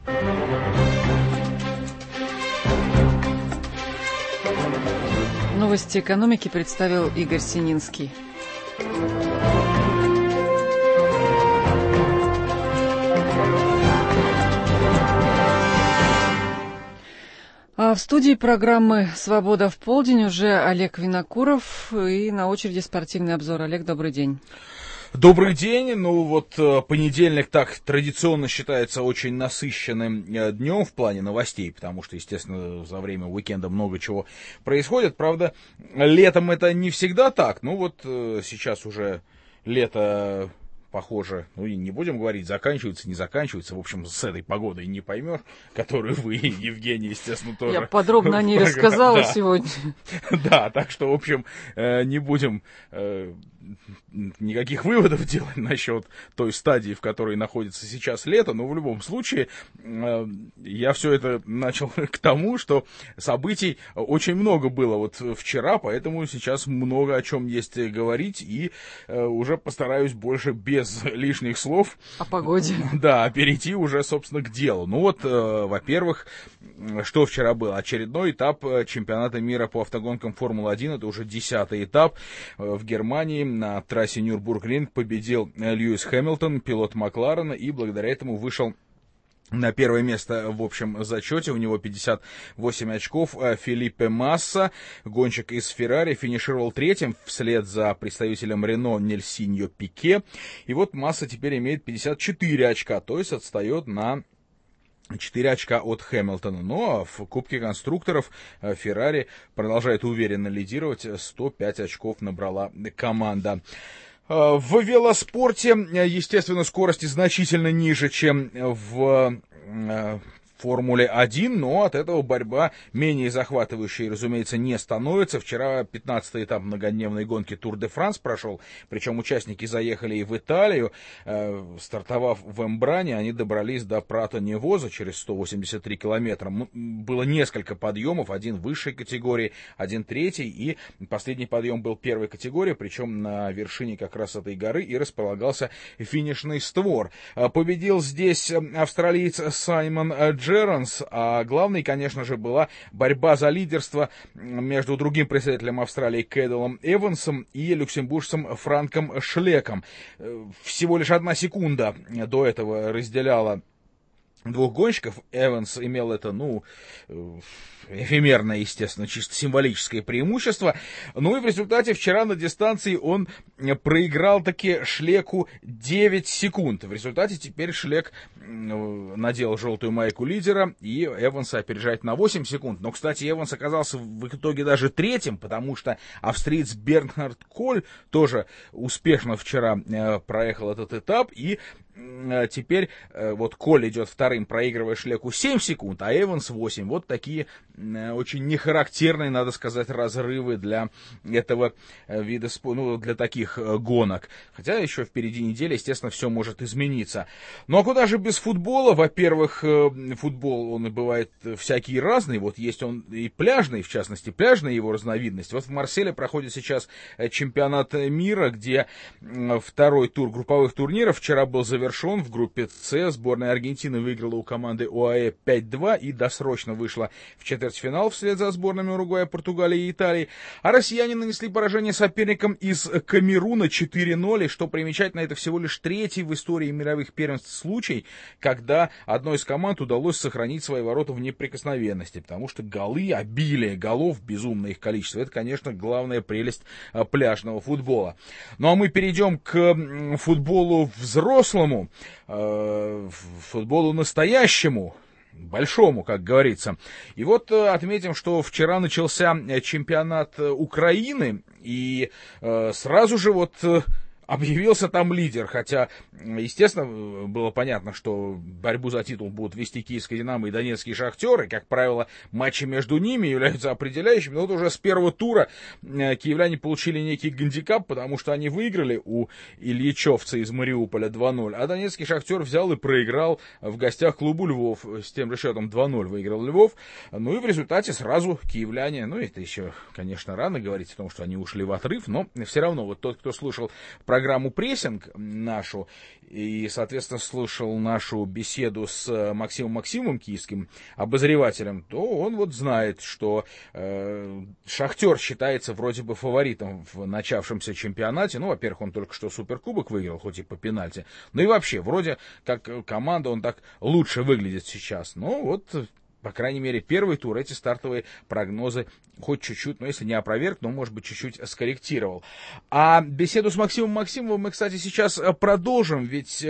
Новости экономики представил Игорь Сининский. А в студии программы «Свобода в полдень» уже Олег Винокуров и на очереди спортивный обзор. Олег, добрый день. Добрый день. Ну вот понедельник так традиционно считается очень насыщенным днем в плане новостей, потому что, естественно, за время уикенда много чего происходит. Правда, летом это не всегда так. Ну вот сейчас уже лето... Похоже, ну и не будем говорить, заканчивается, не заканчивается. В общем, с этой погодой не поймешь, которую вы, Евгений, естественно, тоже... Я подробно о ней рассказала да. сегодня. Да, так что, в общем, не будем никаких выводов делать насчет той стадии, в которой находится сейчас лето. Но в любом случае, я все это начал к тому, что событий очень много было вот вчера, поэтому сейчас много о чем есть говорить. И уже постараюсь больше без без лишних слов. О погоде. Да, перейти уже, собственно, к делу. Ну вот, э, во-первых, что вчера было? Очередной этап чемпионата мира по автогонкам Формулы один. Это уже десятый этап. В Германии на трассе Нюрбургринг победил Льюис Хэмилтон, пилот Макларена, и благодаря этому вышел на первое место в общем зачете. У него пятьдесят восемь очков. Фелиппе Масса, гонщик из Феррари, финишировал третьим вслед за представителем Рено Нельсиньо Пике. И вот Масса теперь имеет пятьдесят четыре очка, то есть отстает на четыре очка от Хэмилтона. Но в Кубке конструкторов Феррари продолжает уверенно лидировать. сто пять очков набрала команда. В велоспорте, естественно, скорости значительно ниже, чем в, в Формуле один, но от этого борьба менее захватывающей, разумеется, не становится. Вчера пятнадцатый этап многодневной гонки Тур де Франс прошел, причем участники заехали и в Италию. Э, стартовав в Эмбране, они добрались до Прато-Невоза через сто восемьдесят три километра. Было несколько подъемов, один высшей категории, один третий, и последний подъем был первой категории, причем на вершине как раз этой горы и располагался финишный створ. Победил здесь австралиец Саймон Джерранс, а главной, конечно же, была борьба за лидерство между другим представителем Австралии Кэдалом Эвансом и люксембуржцем Франком Шлеком. Всего лишь одна секунда до этого разделяла двух гонщиков. Эванс имел это, ну, эфемерное, естественно, чисто символическое преимущество. Ну и в результате вчера на дистанции он проиграл таки Шлеку девять секунд. В результате теперь Шлек надел желтую майку лидера, и Эванса опережает на восемь секунд. Но, кстати, Эванс оказался в итоге даже третьим, потому что австриец Бернхард Коль тоже успешно вчера проехал этот этап, и теперь вот Коль идет вторым, проигрывая Шлеку семь секунд, а Эванс восемь. Вот такие очень нехарактерные, надо сказать, разрывы для этого вида спорта, ну, для таких гонок. Хотя еще впереди неделя, естественно, все может измениться. Ну а куда же без футбола? Во-первых, футбол, он и бывает всякий разный. Вот есть он и пляжный, в частности, пляжная его разновидность. Вот в Марселе проходит сейчас чемпионат мира, где второй тур групповых турниров вчера был завершен. В группе С сборная Аргентины выиграла у команды ОАЭ пять-два и досрочно вышла в четвертьфинал вслед за сборными Уругвая, Португалии и Италии. А россияне нанесли поражение соперникам из Камеруна четыре ноль. И что примечательно, это всего лишь третий в истории мировых первенств случай, когда одной из команд удалось сохранить свои ворота в неприкосновенности. Потому что голы, обилие голов, безумное их количество, это, конечно, главная прелесть пляжного футбола. Ну а мы перейдем к футболу взрослому, футболу настоящему, большому, как говорится. И вот отметим, что вчера начался чемпионат Украины, и сразу же вот объявился там лидер, хотя, естественно, было понятно, что борьбу за титул будут вести Киевская Динамо и Донецкий Шахтер, и, как правило, матчи между ними являются определяющими. Но вот уже с первого тура киевляне получили некий гандикап, потому что они выиграли у ильичевца из Мариуполя два ноль, а Донецкий Шахтер взял и проиграл в гостях клубу Львов. С тем же счетом два ноль выиграл Львов. Ну и в результате сразу киевляне, ну это еще, конечно, рано говорить о том, что они ушли в отрыв, но все равно вот тот, кто слушал программу «Прессинг» нашу и, соответственно, слушал нашу беседу с Максимом Максимовым, киевским обозревателем, то он вот знает, что э, Шахтер считается вроде бы фаворитом в начавшемся чемпионате. Ну, во-первых, он только что Суперкубок выиграл, хоть и по пенальти. Ну и вообще, вроде как команда, он так лучше выглядит сейчас. Ну вот, по крайней мере, первый тур эти стартовые прогнозы хоть чуть-чуть, ну, если не опроверг, но, может быть, чуть-чуть скорректировал. А беседу с Максимом Максимовым мы, кстати, сейчас продолжим, ведь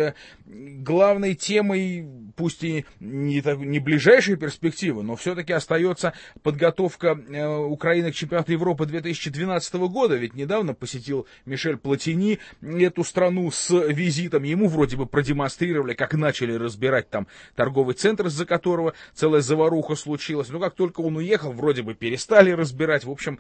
главной темой, пусть и не, так, не ближайшей перспективы, но все-таки остается подготовка Украины к чемпионату Европы две тысячи двенадцатого года, ведь недавно посетил Мишель Платини эту страну с визитом, ему вроде бы продемонстрировали, как начали разбирать там торговый центр, из-за которого целая заваруха случилась, но как только он уехал, вроде бы перестали разбирать. В общем,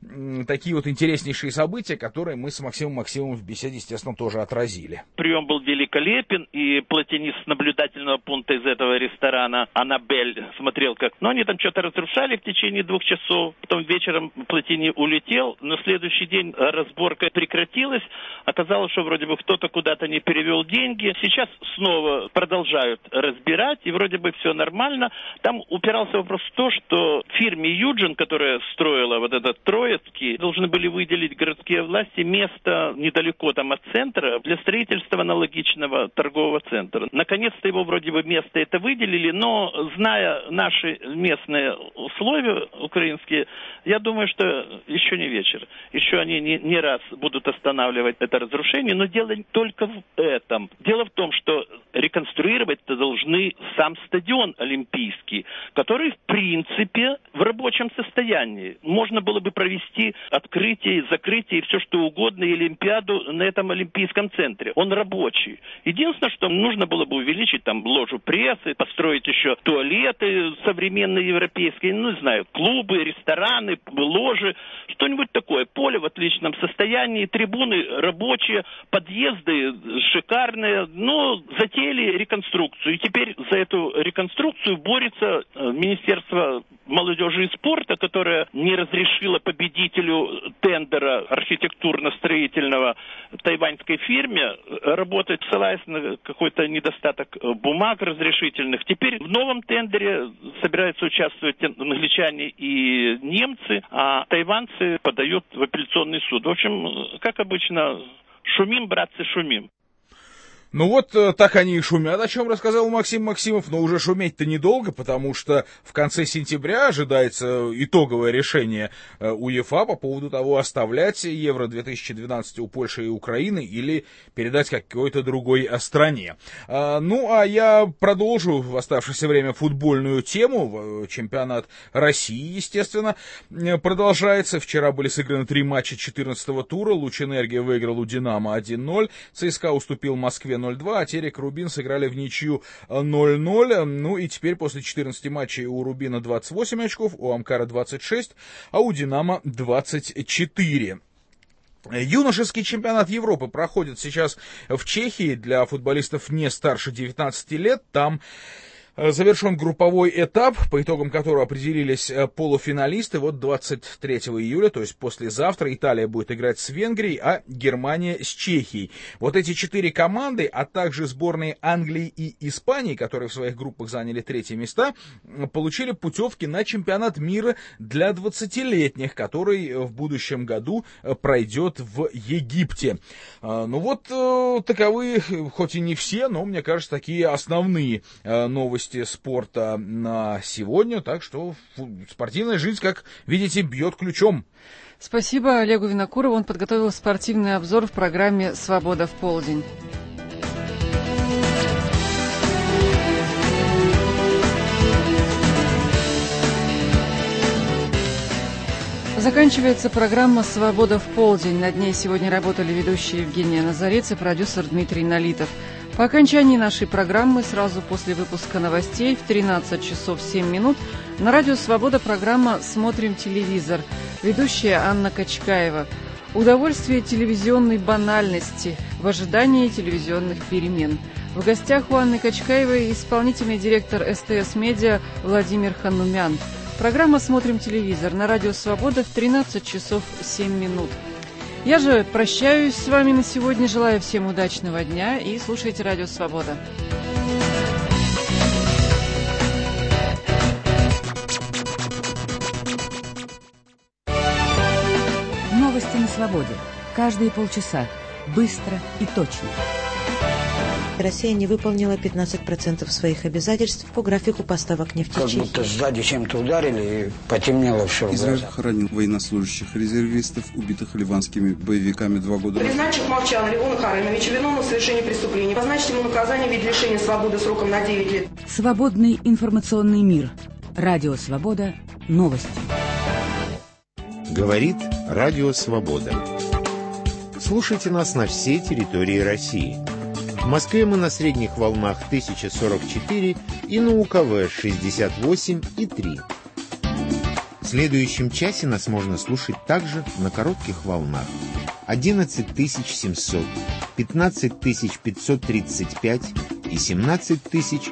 такие вот интереснейшие события, которые мы с Максимом Максимовым в беседе, естественно, тоже отразили. Прием был великолепен, и Платини с наблюдательного пункта из этого ресторана Аннабель смотрел, как... Ну, они там что-то разрушали в течение двух часов. Потом вечером Платини улетел. На следующий день разборка прекратилась. Оказалось, что вроде бы кто-то куда-то не перевел деньги. Сейчас снова продолжают разбирать, и вроде бы все нормально. Там упирался вопрос в то, что фирме Юджин, которая строила вот этот Троицкий, должны были выделить городские власти место недалеко там от центра для строительства аналогичного торгового центра. Наконец-то его вроде бы место это выделили, но зная наши местные условия украинские, я думаю, что еще не вечер. Еще они не, не раз будут останавливать это разрушение, но дело не только в этом. Дело в том, что реконструировать-то должны сам стадион Олимпийский, который, в принципе, в рабочем состоянии. Можно было бы провести открытие, закрытие и все что угодно, и Олимпиаду на этом Олимпийском центре. Он рабочий. Единственное, что нужно было бы увеличить там ложу прессы, построить еще туалеты современные европейские, ну, не знаю, клубы, рестораны, ложи, что-нибудь такое. Поле в отличном состоянии, трибуны рабочие, подъезды шикарные. Ну, затеяли реконструкцию. И теперь за эту реконструкцию борется Министерство молодежи и спорта, которое не разрешило победителю тендера архитектурно-строительного тайваньской фирме работать, ссылаясь на какой-то недостаток бумаг разрешительных. Теперь в новом тендере собираются участвовать англичане и немцы, а тайваньцы подают в апелляционный суд. В общем, как обычно, шумим, братцы, шумим. Ну вот так они и шумят, о чем рассказал Максим Максимов, но уже шуметь-то недолго, потому что в конце сентября ожидается итоговое решение УЕФА по поводу того, оставлять Евро две тысячи двенадцать у Польши и Украины или передать какой-то другой стране. Ну а я продолжу в оставшееся время футбольную тему. Чемпионат России, естественно, продолжается. Вчера были сыграны три матча четырнадцатого тура. Лучэнергия выиграл у Динамо один ноль, ЦСКА уступил Москве ноль два, а Терек Рубин сыграли в ничью ноль ноль. Ну и теперь после четырнадцати матчей у Рубина двадцать восемь очков, у Амкара двадцать шесть, а у Динамо двадцать четыре. Юношеский чемпионат Европы проходит сейчас в Чехии для футболистов не старше девятнадцати лет. Там завершен групповой этап, по итогам которого определились полуфиналисты. Вот двадцать третьего июля, то есть послезавтра, Италия будет играть с Венгрией, а Германия с Чехией. Вот эти четыре команды, а также сборные Англии и Испании, которые в своих группах заняли третьи места, получили путевки на чемпионат мира для двадцатилетних, который в будущем году пройдет в Египте. Ну вот таковы, хоть и не все, но, мне кажется, такие основные новости спорта на сегодня, так что спортивная жизнь, как видите, бьет ключом. Спасибо Олегу Винокурову, он подготовил спортивный обзор в программе «Свобода в полдень». Заканчивается программа «Свобода в полдень». Над ней сегодня работали ведущие Евгения Назарец и продюсер Дмитрий Налитов. По окончании нашей программы, сразу после выпуска новостей, в тринадцать часов семь минут, на радио «Свобода» программа «Смотрим телевизор». Ведущая Анна Качкаева. Удовольствие телевизионной банальности в ожидании телевизионных перемен. В гостях у Анны Качкаевой исполнительный директор СТС Медиа Владимир Ханумян. Программа «Смотрим телевизор» на радио «Свобода» в тринадцать часов семь минут. Я же прощаюсь с вами на сегодня, желаю всем удачного дня и слушайте радио «Свобода». Новости на свободе. Каждые полчаса. Быстро и точно. Россия не выполнила пятнадцать процентов своих обязательств по графику поставок нефти в Чехию. Как будто сзади чем-то ударили и потемнело все в Израиль глазах. хоронил военнослужащих резервистов, убитых ливанскими боевиками два года назад. Признать Чухмовчана Левона Харимовича виновным в совершении преступления. Назначить ему наказание в виде лишения свободы сроком на девять лет. Свободный информационный мир. Радио «Свобода». Новости. Говорит Радио «Свобода». Слушайте нас на всей территории России. В Москве мы на средних волнах тысяча сорок четыре и на УКВ шестьдесят восемь и три. В следующем часе нас можно слушать также на коротких волнах одиннадцать тысяч семьсот, пятнадцать тысяч пятьсот тридцать пять и семнадцать тысяч